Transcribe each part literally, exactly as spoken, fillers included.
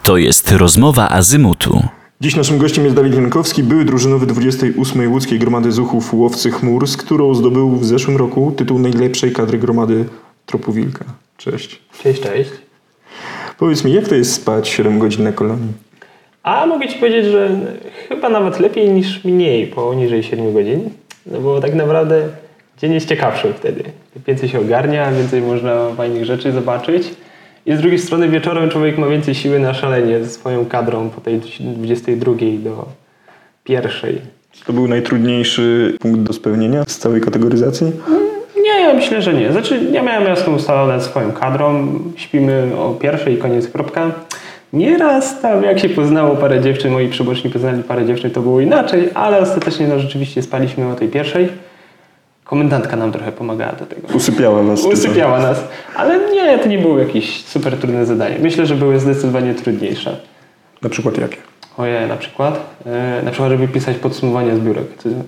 To jest rozmowa Azymutu. Dziś naszym gościem jest Dawid Jankowski, były drużynowy dwudziestej ósmej Łódzkiej Gromady Zuchów Łowcy Chmur, z którą zdobył w zeszłym roku tytuł najlepszej kadry gromady Tropu Wilka. Cześć. Cześć, cześć. Powiedz mi, jak to jest spać siedem godzin na kolonii? A mogę Ci powiedzieć, że chyba nawet lepiej niż mniej, poniżej siedmiu godzin. No bo tak naprawdę dzień jest ciekawszy wtedy. Więcej się ogarnia, więcej można fajnych rzeczy zobaczyć. I z drugiej strony wieczorem człowiek ma więcej siły na szalenie ze swoją kadrą po tej dwudziestej drugiej do pierwszej. To był najtrudniejszy punkt do spełnienia z całej kategoryzacji? Nie, ja myślę, że nie. Znaczy, ja miałem jasno ustalone swoją kadrą. Śpimy o pierwszej i koniec, kropka. Nieraz tam, jak się poznało parę dziewczyn, moi przyboczni poznali parę dziewczyn, to było inaczej, ale ostatecznie no, rzeczywiście spaliśmy o tej pierwszej. Komendantka nam trochę pomagała do tego. Usypiała was. Usypiała nas. Ale nie, to nie było jakieś super trudne zadanie. Myślę, że były zdecydowanie trudniejsze. Na przykład jakie? Ojej, na przykład? Yy, na przykład, żeby pisać podsumowanie zbiórek.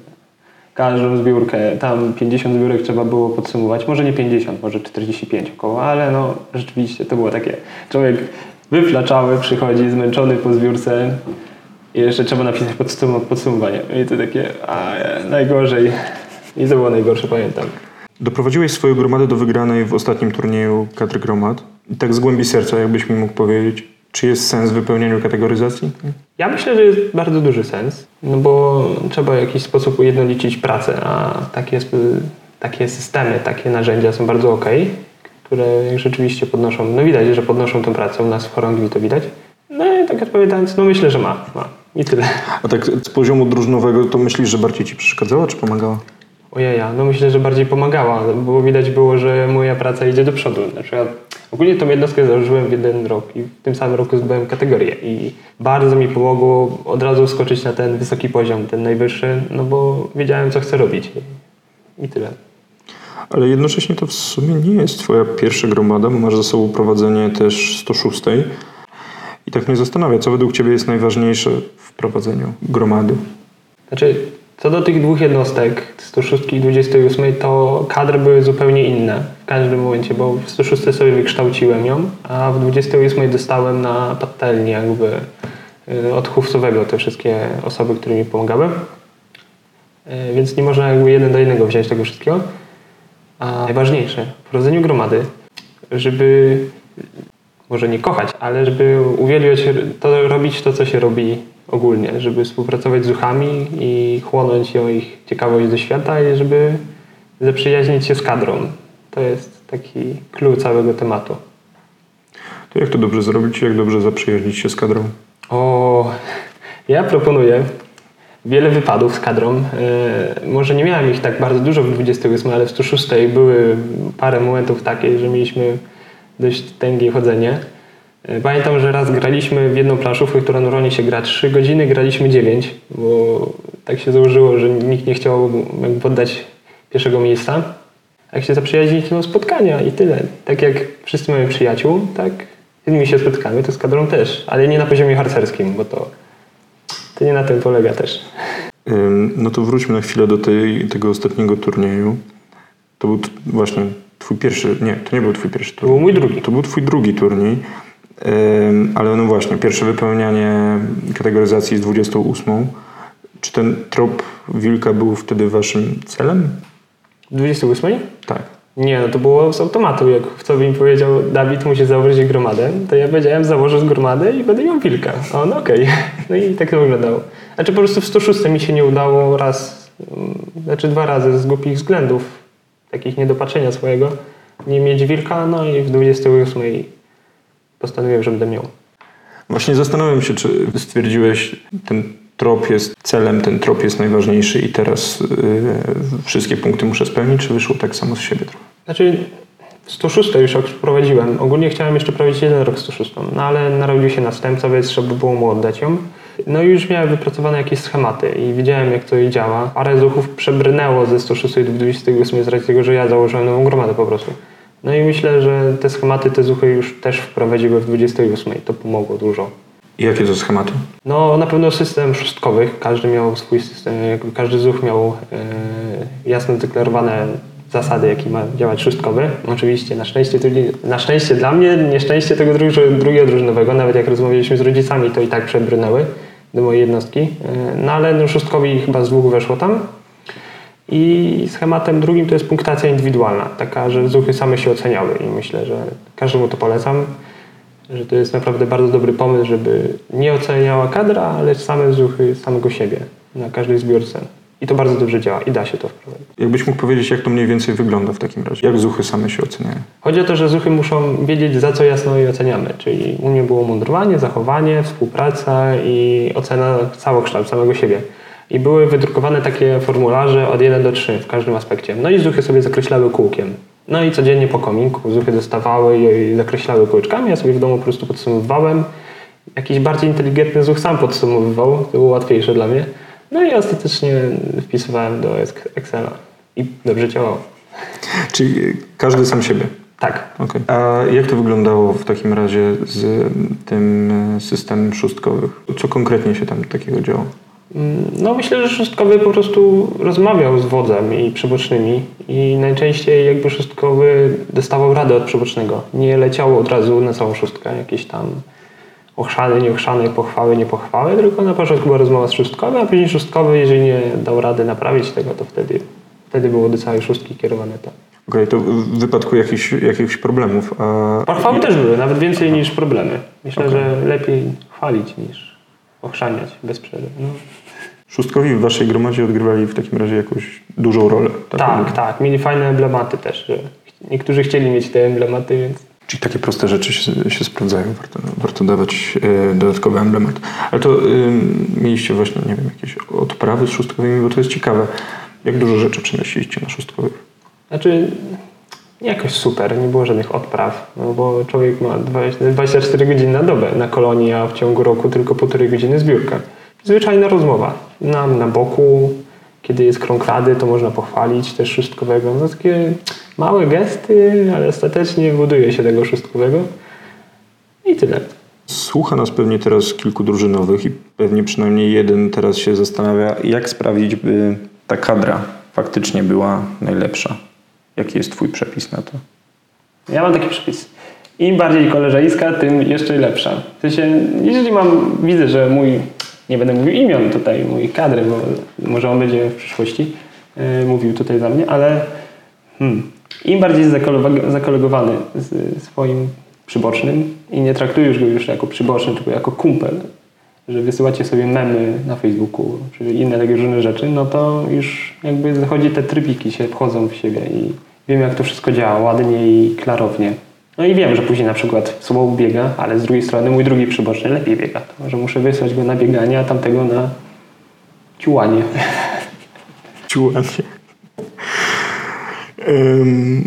Każdą zbiórkę, tam pięćdziesiąt zbiórek trzeba było podsumować. Może nie pięćdziesiąt, może czterdzieści pięć około, ale no rzeczywiście to było takie. Człowiek wyflaczały, przychodzi zmęczony po zbiórce i jeszcze trzeba napisać podsumowanie. I to takie, a najgorzej. I to było najgorsze, pamiętam. Doprowadziłeś swoją gromadę do wygranej w ostatnim turnieju kadry gromad. I tak z głębi serca, jakbyś mi mógł powiedzieć, czy jest sens w wypełnianiu kategoryzacji? Ja myślę, że jest bardzo duży sens, no bo trzeba w jakiś sposób ujednolicić pracę, a takie, takie systemy, takie narzędzia są bardzo okej, które rzeczywiście podnoszą, no widać, że podnoszą tę pracę, u nas w chorągwi to widać. No i tak odpowiadając, no myślę, że ma, ma i tyle. A tak z poziomu drużynowego to myślisz, że bardziej ci przeszkadzała, czy pomagała? Ojeja, no myślę, że bardziej pomagała, bo widać było, że moja praca idzie do przodu. Na przykład ogólnie tą jednostkę założyłem w jeden rok i w tym samym roku zdobyłem kategorię i bardzo mi pomogło od razu skoczyć na ten wysoki poziom, ten najwyższy, no bo wiedziałem, co chcę robić i tyle. Ale jednocześnie to w sumie nie jest twoja pierwsza gromada, bo masz za sobą prowadzenie też sto szóstej. I tak mnie zastanawia, co według ciebie jest najważniejsze w prowadzeniu gromady? Znaczy, co do tych dwóch jednostek, sto szóstej i dwudziestej ósmej, to kadry były zupełnie inne w każdym momencie, bo w sto szóstej sobie wykształciłem ją, a w dwudziestej ósmej dostałem na patelnię jakby od chówcowego te wszystkie osoby, które mi pomagały. Więc nie można jakby jeden do jednego wziąć tego wszystkiego. A najważniejsze w prowadzeniu gromady, żeby może nie kochać, ale żeby uwielbiać to, robić to, co się robi ogólnie, żeby współpracować z zuchami i chłonąć ją ich ciekawość do świata i żeby zaprzyjaźnić się z kadrą. To jest taki clue całego tematu. To jak to dobrze zrobić? Jak dobrze zaprzyjaźnić się z kadrą? O, ja proponuję wiele wypadów z kadrą. Yy, może nie miałem ich tak bardzo dużo w dwudziestej ósmej, ale w sto szóstej były parę momentów takich, że mieliśmy dość tęgie chodzenie. Pamiętam, że raz graliśmy w jedną planszówkę, która normalnie się gra trzy godziny, graliśmy dziewięć, bo tak się założyło, że nikt nie chciał jakby oddać pierwszego miejsca. A jak się zaprzyjaźnić, to spotkania i tyle. Tak jak wszyscy mamy przyjaciół, tak z nimi się spotkamy, to z kadrą też, ale nie na poziomie harcerskim, bo to, to nie na tym polega też. No to wróćmy na chwilę do tej, tego ostatniego turnieju. To był t- właśnie twój pierwszy, nie, to nie był twój pierwszy turniej. To był mój drugi. To był twój drugi turniej, ym, ale no właśnie, pierwsze wypełnianie kategoryzacji z dwudziestą ósmą. Czy ten trop wilka był wtedy waszym celem? W dwudziestej ósmej? Tak. Nie, no to było z automatu. Jak co mi powiedział, Dawid musi założyć gromadę, to ja powiedziałem, założę gromadę i będę miał wilka. A on okej. Okay. No i tak to wyglądało. Znaczy po prostu w sto szóstej mi się nie udało raz, znaczy dwa razy z głupich względów, takich niedopatrzenia swojego, nie mieć wilka, no i w dwudziestej ósmej postanowiłem, że będę miał. Właśnie zastanawiam się, czy stwierdziłeś, ten trop jest celem, ten trop jest najważniejszy i teraz yy, wszystkie punkty muszę spełnić, czy wyszło tak samo z siebie trochę? Znaczy w sto szóstej już prowadziłem. Ogólnie chciałem jeszcze prowadzić jeden rok sto szóstą, no ale narodził się następca, więc trzeba było mu oddać ją. No i już miałem wypracowane jakieś schematy i widziałem, jak to działa. Parę zuchów przebrnęło ze sto szóstej do dwudziestej ósmej z racji tego, że ja założyłem nową gromadę po prostu. No i myślę, że te schematy, te zuchy już też wprowadziły w dwudziestej ósmej. To pomogło dużo. I jakie to schematy? No na pewno system szóstkowych. Każdy miał swój system, jakby każdy zuch miał e, jasno deklarowane zasady, jaki ma działać szóstkowy. Oczywiście na szczęście, na szczęście dla mnie, nieszczęście tego drugiego drużynowego, nawet jak rozmawialiśmy z rodzicami, to i tak przebrnęły do mojej jednostki. No ale no, szóstkowi chyba z dwóch weszło tam. I schematem drugim to jest punktacja indywidualna, taka, że zuchy same się oceniały i myślę, że każdemu to polecam, że to jest naprawdę bardzo dobry pomysł, żeby nie oceniała kadra, ale same zuchy samego siebie na każdej zbiórce. I to bardzo dobrze działa i da się to wprowadzić. Jakbyś mógł powiedzieć, jak to mniej więcej wygląda w takim razie? Jak zuchy same się oceniają? Chodzi o to, że zuchy muszą wiedzieć, za co jasno je oceniamy. Czyli u mnie było mundurowanie, zachowanie, współpraca i ocena całokształt samego siebie. I były wydrukowane takie formularze od jeden do trzech w każdym aspekcie. No i zuchy sobie zakreślały kółkiem. No i codziennie po kominku zuchy dostawały i zakreślały kółeczkami. Ja sobie w domu po prostu podsumowywałem. Jakiś bardziej inteligentny zuch sam podsumowywał. To było łatwiejsze dla mnie. No i ostatecznie wpisywałem do Excela. I dobrze działało. Czyli każdy sam siebie? Tak. Okay. A jak to wyglądało w takim razie z tym systemem szóstkowych? Co konkretnie się tam takiego działo? No myślę, że szóstkowy po prostu rozmawiał z wodzem i przybocznymi i najczęściej jakby szóstkowy dostawał radę od przybocznego. Nie leciało od razu na całą szóstkę, jakieś tam ochrzany, nieochrzane, pochwały, niepochwały, tylko na początku była rozmowa z szóstkowym, a później szóstkowy, jeżeli nie dał rady naprawić tego, to wtedy, wtedy było do całej szóstki kierowane to. Okej, okay, to w wypadku jakichś, jakichś problemów. A... Pochwały też były, nawet więcej niż problemy. Myślę, okay. że lepiej chwalić niż ochrzaniać bez przerwy. No. Szóstkowi w waszej gromadzie odgrywali w takim razie jakąś dużą rolę. Tak, tak, tak. Mieli fajne emblematy też. Że niektórzy chcieli mieć te emblematy, więc... Czyli takie proste rzeczy się, się sprawdzają. Warto, warto dawać e, dodatkowy emblemat. Ale to e, mieliście właśnie, nie wiem, jakieś odprawy z szóstkowymi, bo to jest ciekawe. Jak dużo rzeczy przynosiliście na szóstkowych? Znaczy, nie jakoś super. Nie było żadnych odpraw. No bo człowiek ma dwadzieścia cztery godziny na dobę na kolonii, a w ciągu roku tylko półtorej godziny zbiórka. Zwyczajna rozmowa. Nam na boku, kiedy jest krąg rady, to można pochwalić też szóstkowego. No takie małe gesty, ale ostatecznie buduje się tego szóstkowego. I tyle. Słucha nas pewnie teraz kilku drużynowych i pewnie przynajmniej jeden teraz się zastanawia, jak sprawić, by ta kadra faktycznie była najlepsza. Jaki jest twój przepis na to? Ja mam taki przepis. Im bardziej koleżeńska, tym jeszcze lepsza. W sensie, jeżeli mam, widzę, że mój, nie będę mówił imion tutaj, mój kadry, bo może on będzie w przyszłości yy, mówił tutaj za mnie, ale hmm, im bardziej jest zakolegowany z swoim przybocznym i nie traktujesz go już jako przyboczny, tylko jako kumpel, że wysyłacie sobie memy na Facebooku, czy inne takie różne rzeczy, no to już jakby zachodzi te trybiki się wchodzą w siebie i wiem, jak to wszystko działa ładnie i klarownie. No i wiem, że później na przykład sobą biega, ale z drugiej strony mój drugi przyboczny lepiej biega. To może muszę wysłać go na bieganie, a tamtego na ciułanie. Ciułanie. Um,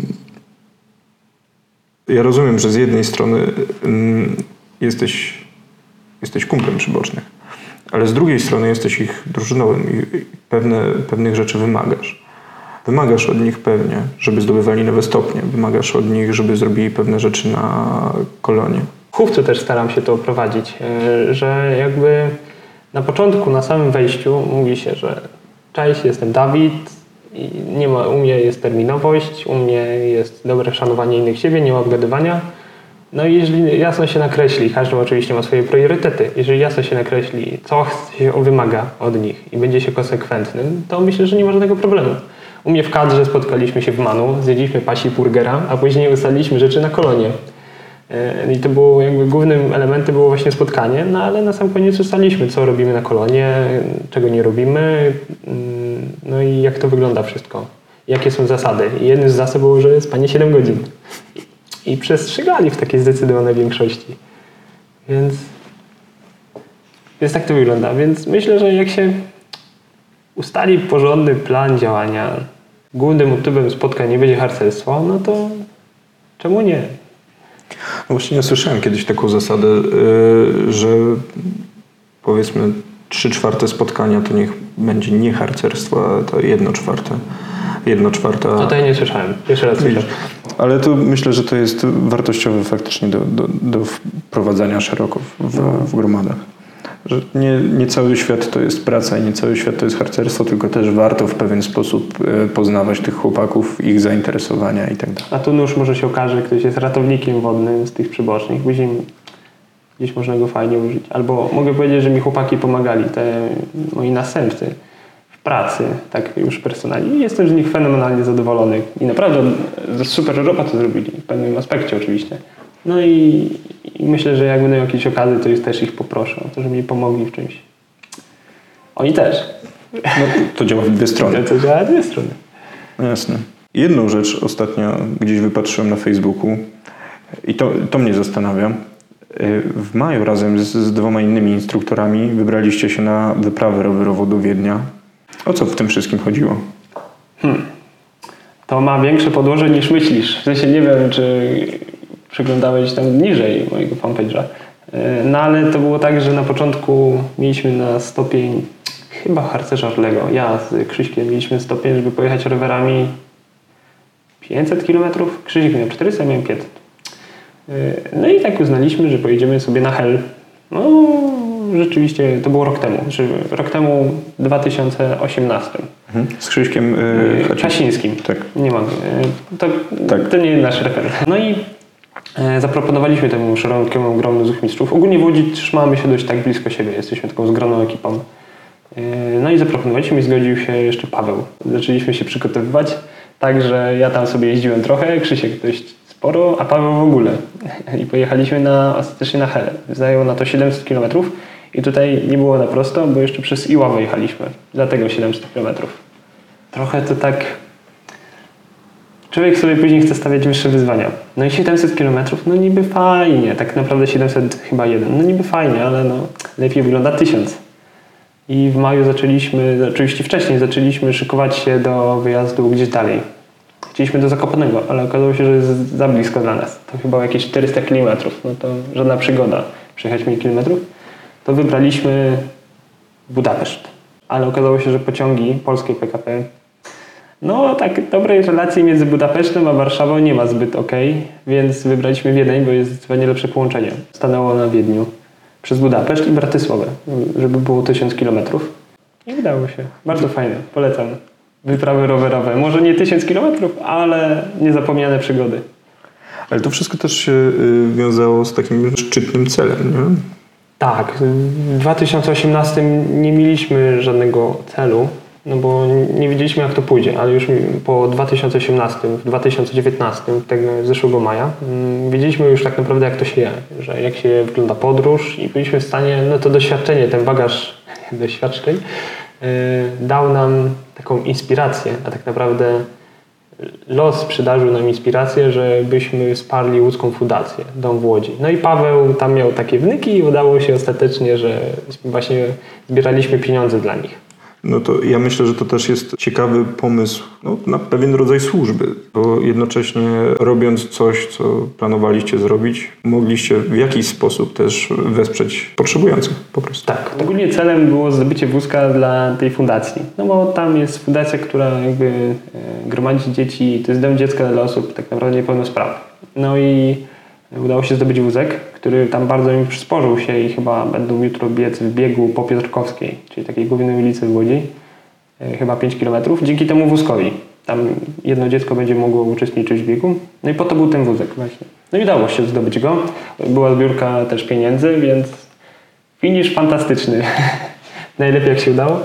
ja rozumiem, że z jednej strony um, jesteś, jesteś kumplem przybocznych, ale z drugiej strony jesteś ich drużynowym i, i pewne, pewnych rzeczy wymagasz. Wymagasz od nich pewnie, żeby zdobywali nowe stopnie. Wymagasz od nich, żeby zrobili pewne rzeczy na kolonie. W chówcu też staram się to prowadzić, że jakby na początku, na samym wejściu mówi się, że cześć, jestem Dawid i nie ma, u mnie jest terminowość, u mnie jest dobre szanowanie innych siebie, nie ma obgadywania. No i jeżeli jasno się nakreśli, każdy oczywiście ma swoje priorytety, jeżeli jasno się nakreśli, co się wymaga od nich i będzie się konsekwentnym, to myślę, że nie ma żadnego problemu. U mnie w kadrze spotkaliśmy się w Manu, zjedliśmy pasi burgera, a później ustaliliśmy rzeczy na kolonie. I to było jakby głównym elementem było właśnie spotkanie, no ale na sam koniec ustaliliśmy, co robimy na kolonie, czego nie robimy, no i jak to wygląda wszystko. Jakie są zasady. I jednym z zasad było, że spanie siedem godzin. I przestrzegali w takiej zdecydowanej większości. Więc, więc tak to wygląda. Więc myślę, że jak się ustali porządny plan działania, głównym motywem spotkań nie będzie harcerstwo, no to czemu nie? No właśnie ja słyszałem kiedyś taką zasadę, yy, że powiedzmy trzy czwarte spotkania to niech będzie nie harcerstwo, a to jedno czwarte. Jedno czwarte. No to ja nie słyszałem. Jeszcze raz słyszę. Ale to myślę, że to jest wartościowe faktycznie do, do, do wprowadzania szeroko w, w gromadach. Że nie, nie cały świat to jest praca i nie cały świat to jest harcerstwo, tylko też warto w pewien sposób poznawać tych chłopaków, ich zainteresowania i tak dalej. A tu już może się okaże, że ktoś jest ratownikiem wodnym z tych przybocznych. Później gdzieś można go fajnie użyć. Albo mogę powiedzieć, że mi chłopaki pomagali, te moi następcy w pracy, tak już personalnie. I jestem z nich fenomenalnie zadowolony. I naprawdę super robotę zrobili, w pewnym aspekcie oczywiście. No i, i myślę, że jak będą jakieś okazje, to już też ich poproszę o to, żeby mi pomogli w czymś. Oni też. No, to działa w dwie strony. To działa w dwie strony. No jasne. Jedną rzecz ostatnio gdzieś wypatrzyłem na Facebooku i to, to mnie zastanawia. W maju razem z, z dwoma innymi instruktorami wybraliście się na wyprawę rowerową do Wiednia. O co w tym wszystkim chodziło? Hmm. To ma większe podłoże niż myślisz. W sensie nie wiem, czy przeglądałeś tam niżej mojego fanpage'a. No ale to było tak, że na początku mieliśmy na stopień chyba harcerza Orlego. Ja z Krzyśkiem mieliśmy stopień, żeby pojechać rowerami pięćset kilometrów. Krzysiek miał czterysta, ja miałem pięćset. No i tak uznaliśmy, że pojedziemy sobie na Hel. No rzeczywiście to było rok temu. Rok temu w dwa tysiące osiemnastym. Mhm. Z Krzyśkiem yy, Hasińskim. Tak. Nie mam. To, tak. To nie jest nasz referent. No i e, zaproponowaliśmy temu szerokiemu gronu zuchmistrzów. Ogólnie w Łodzi trzymamy się dość tak blisko siebie. Jesteśmy taką zgraną ekipą. E, no i zaproponowaliśmy i zgodził się jeszcze Paweł. Zaczęliśmy się przygotowywać. Także ja tam sobie jeździłem trochę, Krzysiek dość sporo, a Paweł w ogóle. I pojechaliśmy na, ostatecznie na Helę. Zajęło na to siedemset kilometrów i tutaj nie było na prosto, bo jeszcze przez Iławę jechaliśmy. Dlatego siedemset kilometrów. Trochę to tak... Człowiek sobie później chce stawiać wyższe wyzwania. No i siedemset kilometrów, no niby fajnie. Tak naprawdę siedemset chyba jeden. No niby fajnie, ale no lepiej wygląda tysiąc. I w maju zaczęliśmy, oczywiście wcześniej zaczęliśmy szykować się do wyjazdu gdzieś dalej. Chcieliśmy do Zakopanego, ale okazało się, że jest za blisko dla nas. To chyba jakieś czterysta kilometrów. No to żadna przygoda przejechać mniej kilometrów. To wybraliśmy Budapeszt. Ale okazało się, że pociągi polskie P K P, no tak dobrej relacji między Budapesztem a Warszawą nie ma zbyt okej, więc wybraliśmy Wiedeń, bo jest zdecydowanie lepsze połączenie. Stanęło na Wiedniu przez Budapeszt i Bratysławę, żeby było tysiąc kilometrów. I udało się. Bardzo fajne. Polecam. Wyprawy rowerowe. Może nie tysiąc kilometrów, ale niezapomniane przygody. Ale to wszystko też się wiązało z takim szczytnym celem, nie? Tak. W dwa tysiące osiemnastym nie mieliśmy żadnego celu, no bo nie wiedzieliśmy, jak to pójdzie, ale już po dwa tysiące osiemnastym, w dwa tysiące dziewiętnastym, tego zeszłego maja, wiedzieliśmy już tak naprawdę, jak to się je, że jak się wygląda podróż i byliśmy w stanie, no to doświadczenie, ten bagaż doświadczeń yy, dał nam taką inspirację, a tak naprawdę los przydarzył nam inspirację, żebyśmy wsparli łódzką fundację, dom w Łodzi. No i Paweł tam miał takie wnyki i udało się ostatecznie, że właśnie zbieraliśmy pieniądze dla nich. No to ja myślę, że to też jest ciekawy pomysł no, na pewien rodzaj służby, bo jednocześnie robiąc coś, co planowaliście zrobić, mogliście w jakiś sposób też wesprzeć potrzebujących po prostu. Tak. Ogólnie celem było zdobycie wózka dla tej fundacji, no bo tam jest fundacja, która jakby gromadzi dzieci, to jest dom dziecka dla osób tak naprawdę niepełnosprawnych. No i udało się zdobyć wózek, który tam bardzo mi przysporzył się i chyba będą jutro biec w biegu po Piotrkowskiej, czyli takiej głównej ulicy w Łodzi, chyba pięć kilometrów, dzięki temu wózkowi. Tam jedno dziecko będzie mogło uczestniczyć w biegu. No i po to był ten wózek właśnie. No i udało się zdobyć go. Była zbiórka też pieniędzy, więc finisz fantastyczny. Najlepiej jak się udało.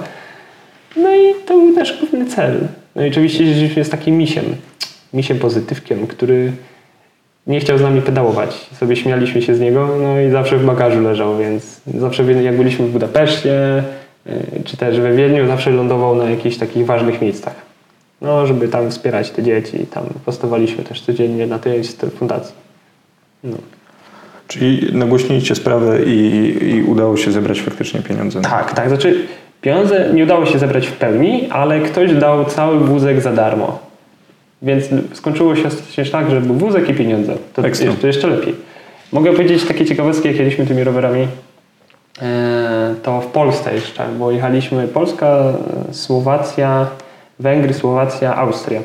No i to był też główny cel. No i oczywiście jest takim misiem. Misiem pozytywkiem, który nie chciał z nami pedałować. Sobie śmialiśmy się z niego, no i zawsze w bagażu leżał, więc zawsze jak byliśmy w Budapeszcie, czy też we Wiedniu, zawsze lądował na jakichś takich ważnych miejscach. No, żeby tam wspierać te dzieci. Tam postawaliśmy też codziennie na tej fundacji. No. Czyli nagłośniliście sprawę i, i udało się zebrać faktycznie pieniądze. Tak, tak. Znaczy pieniądze nie udało się zebrać w pełni, ale ktoś dał cały wózek za darmo. Więc skończyło się ostatecznie tak, że był wózek i pieniądze. To jeszcze, to jeszcze lepiej. Mogę powiedzieć takie ciekawostki, jak jechaliśmy tymi rowerami. To w Polsce jeszcze, bo jechaliśmy Polska, Słowacja, Węgry, Słowacja, Austria.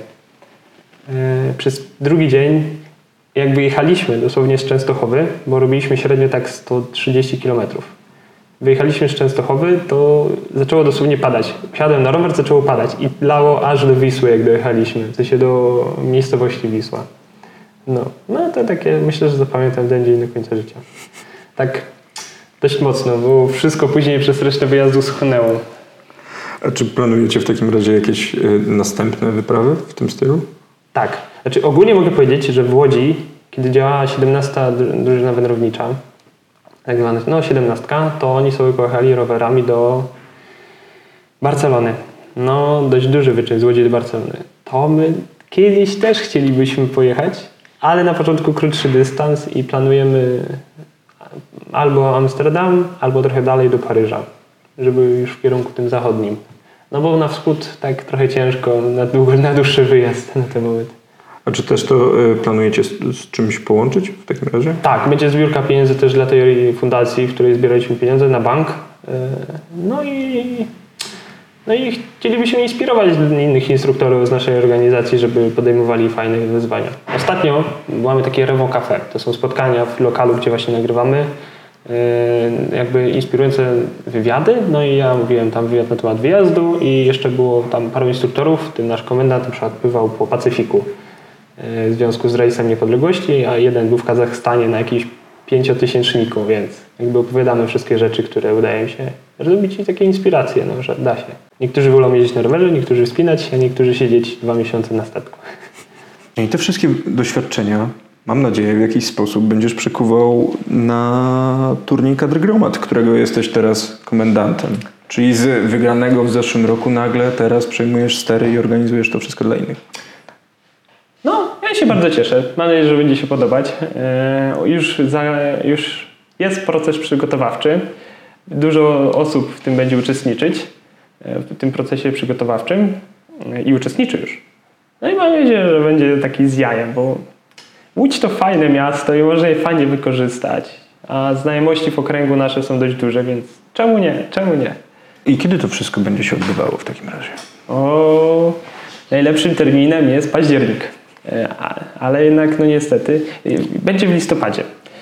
Przez drugi dzień jakby jechaliśmy dosłownie z Częstochowy, bo robiliśmy średnio tak sto trzydzieści kilometrów. Wyjechaliśmy z Częstochowy, to zaczęło dosłownie padać. Wsiadłem na rower, zaczęło padać i lało aż do Wisły, jak dojechaliśmy, w sensie do miejscowości Wisła. No, no to takie, myślę, że zapamiętam ten dzień do końca życia. Tak dość mocno, bo wszystko później przez resztę wyjazdu schłonęło. A czy planujecie w takim razie jakieś y, następne wyprawy w tym stylu? Tak. Znaczy ogólnie mogę powiedzieć, że w Łodzi, kiedy działała siedemnasta drużyna wędrownicza, tak zwana, no siedemnastka, to oni sobie pojechali rowerami do Barcelony. No, dość duży wyczyn z Łodzi do Barcelony. To my kiedyś też chcielibyśmy pojechać, ale na początku krótszy dystans i planujemy albo Amsterdam, albo trochę dalej do Paryża, żeby już w kierunku tym zachodnim. No bo na wschód tak trochę ciężko, na, długo, na dłuższy wyjazd na ten moment. A czy też to y, planujecie z, z czymś połączyć w takim razie? Tak, będzie zbiórka pieniędzy też dla tej fundacji, w której zbieraliśmy pieniądze na bank. No i, no i chcielibyśmy inspirować innych instruktorów z naszej organizacji, żeby podejmowali fajne wyzwania. Ostatnio mamy takie Rewo Cafe. To są spotkania w lokalu, gdzie właśnie nagrywamy jakby inspirujące wywiady. No i ja mówiłem tam wywiad na temat wyjazdu i jeszcze było tam paru instruktorów, w tym nasz komendant na przykład pływał po Pacyfiku w związku z rejsem niepodległości, a jeden był w Kazachstanie na jakimś pięciotysięczniku, więc jakby opowiadamy wszystkie rzeczy, które udaje się zrobić i takie inspiracje, no, że da się. Niektórzy wolą jeździć na rowerze, niektórzy wspinać, a niektórzy siedzieć dwa miesiące na statku. I te wszystkie doświadczenia, mam nadzieję, w jakiś sposób będziesz przekuwał na turniej Kadry Gromad, którego jesteś teraz komendantem. Czyli z wygranego w zeszłym roku nagle teraz przejmujesz stery i organizujesz to wszystko dla innych. No, ja się bardzo cieszę. Mam nadzieję, że będzie się podobać. Yy, już, za, już jest proces przygotowawczy. Dużo osób w tym będzie uczestniczyć, w tym procesie przygotowawczym yy, i uczestniczy już. No i mam nadzieję, że będzie taki z jajem, bo Łódź to fajne miasto i można je fajnie wykorzystać. A znajomości w okręgu nasze są dość duże, więc czemu nie? Czemu nie? I kiedy to wszystko będzie się odbywało w takim razie? O, najlepszym terminem jest październik. Ale jednak, no niestety, będzie w listopadzie.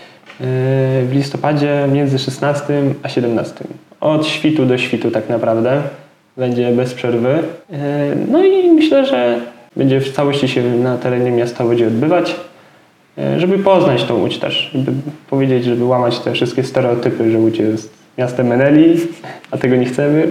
W listopadzie między szesnastym a siedemnastym. Od świtu do świtu tak naprawdę. Będzie bez przerwy. No i myślę, że będzie w całości się na terenie miasta będzie odbywać. Żeby poznać tą Łódź też. Żeby powiedzieć, żeby łamać te wszystkie stereotypy, że Łódź jest miastem Meneli, a tego nie chcemy.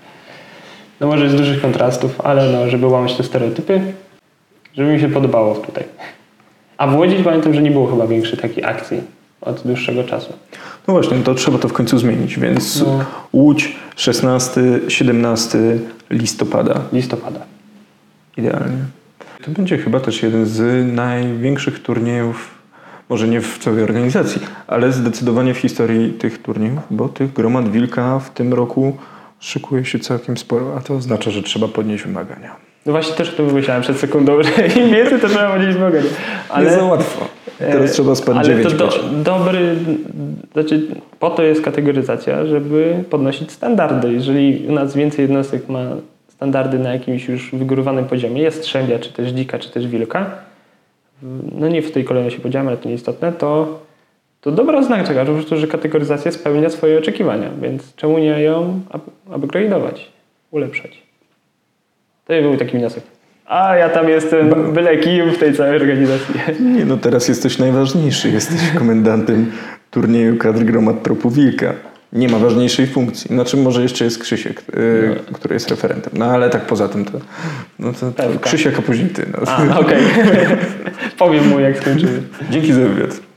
No może z dużych kontrastów, ale no, żeby łamać te stereotypy, żeby mi się podobało tutaj. A w Łodzi pamiętam, że nie było chyba większej takiej akcji od dłuższego czasu. No właśnie, to trzeba to w końcu zmienić, więc no. Łódź szesnastego siedemnastego listopada. Listopada. Idealnie. To będzie chyba też jeden z największych turniejów, może nie w całej organizacji, ale zdecydowanie w historii tych turniejów, bo tych gromad Wilka w tym roku szykuje się całkiem sporo, a to oznacza, że trzeba podnieść wymagania. No właśnie też o tym myślałem przed sekundą, że im więcej to trzeba podnieść wymagania. Ale nie za łatwo. Teraz trzeba spać dziewięć Ale to do, dobry, znaczy po to jest kategoryzacja, żeby podnosić standardy. Jeżeli u nas więcej jednostek ma standardy na jakimś już wygórowanym poziomie, jest strzębia, czy też dzika, czy też wilka, no nie w tej kolejności powiedziałem, ale to nieistotne, to, to dobra oznaka, po prostu, że kategoryzacja spełnia swoje oczekiwania, więc czemu nie ją upgrade'ować, ulepszać. To nie był taki wniosek. A ja tam jestem byle kim w tej całej organizacji. Nie, no teraz jesteś najważniejszy, jesteś komendantem turnieju Kadry Gromad Tropu Wilka. Nie ma ważniejszej funkcji. Znaczy może jeszcze jest Krzysiek, yy, no. który jest referentem. No ale tak poza tym to, no to, to Krzysiek, a później ty. No. A, okej. Okay. Powiem mu jak skończymy. Dzięki za wywiad.